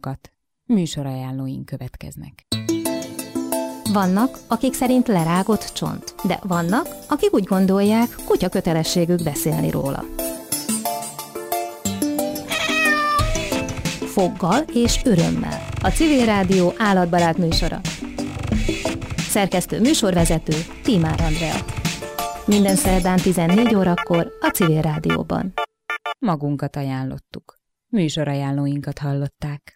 magunkat. Műsorajánlóink következnek. Vannak, akik szerint lerágott csont, de vannak, akik úgy gondolják, kutya kötelességük beszélni róla. Foggal és örömmel. A Civil Rádió állatbarát műsora. Szerkesztő műsorvezető Tímár Andrea. Minden szerdán 14 órakor a Civil Rádióban. Magunkat ajánlottuk. Műsorajánlóinkat hallották.